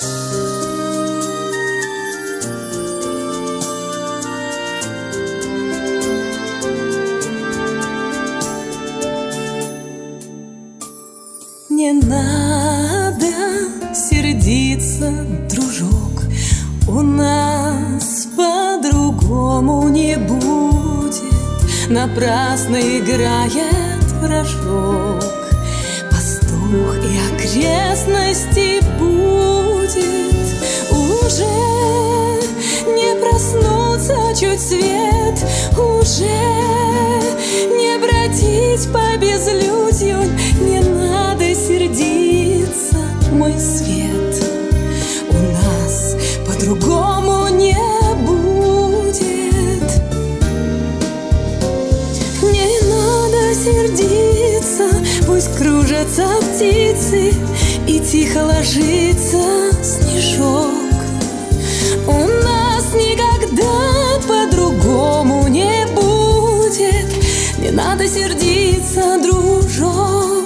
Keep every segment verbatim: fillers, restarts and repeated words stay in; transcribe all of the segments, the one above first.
Не надо сердиться, дружок, у нас по-другому не будет. Напрасно играет вражок, пастух и окрестности будет. Уже не проснуться чуть свет, уже не бродить по безлюдью. Не надо сердиться, мой свет, у нас по-другому не будет. Не надо сердиться, пусть кружатся птицы и тихо ложится снежок. У нас никогда по-другому не будет. Не надо сердиться, дружок.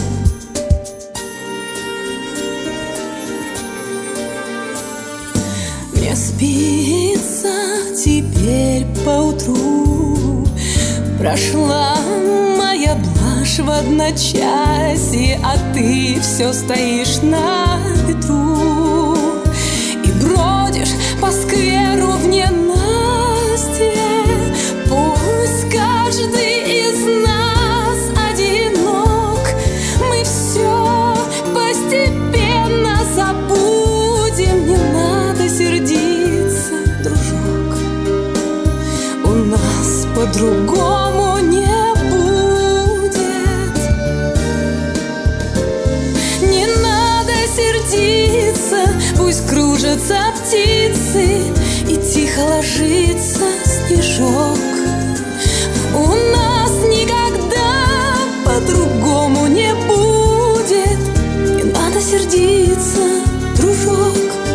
Не спится теперь поутру. Прошла моя блажь в одночасье, а ты все стоишь на ветру и бродишь по скверу в ненастье. Пусть каждый из нас одинок, мы все постепенно забудем. Не надо сердиться, дружок, у нас по-другому не будет. Не надо сердиться, пусть кружатся птицы и тихо ложится снежок. У нас никогда по-другому не будет. Не надо сердиться, дружок.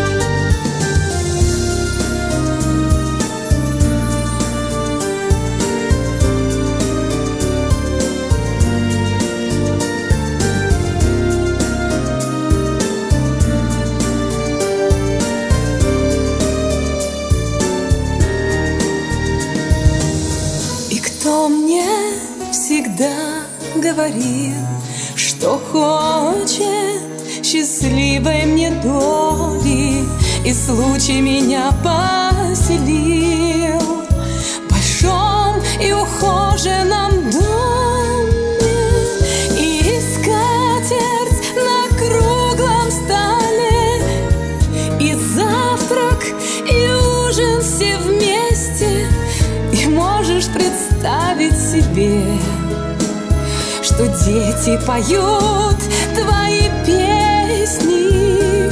Кто мне всегда говорил, что хочет счастливой мне доли, и случай меня поселил в большом и ухоженном доме, и скатерть на круглом столе, и завтрак, и ужин все вместе. И можешь представить себе, что дети поют твои песни.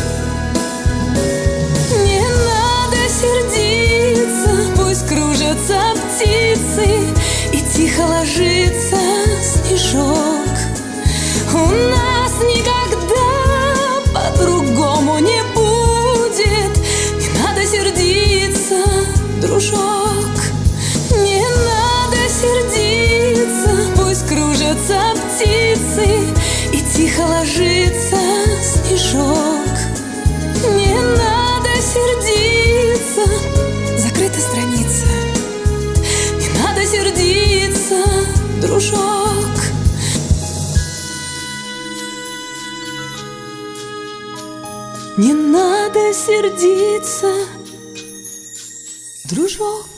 Не надо сердиться, пусть кружатся птицы и тихо ложится снежок. У нас никогда по-другому не будет. Не надо сердиться, дружок. Не надо сердиться, пусть кружатся птицы и тихо ложится снежок. Не надо сердиться, закрыта страница. Не надо сердиться, дружок. Не надо сердиться, дружок.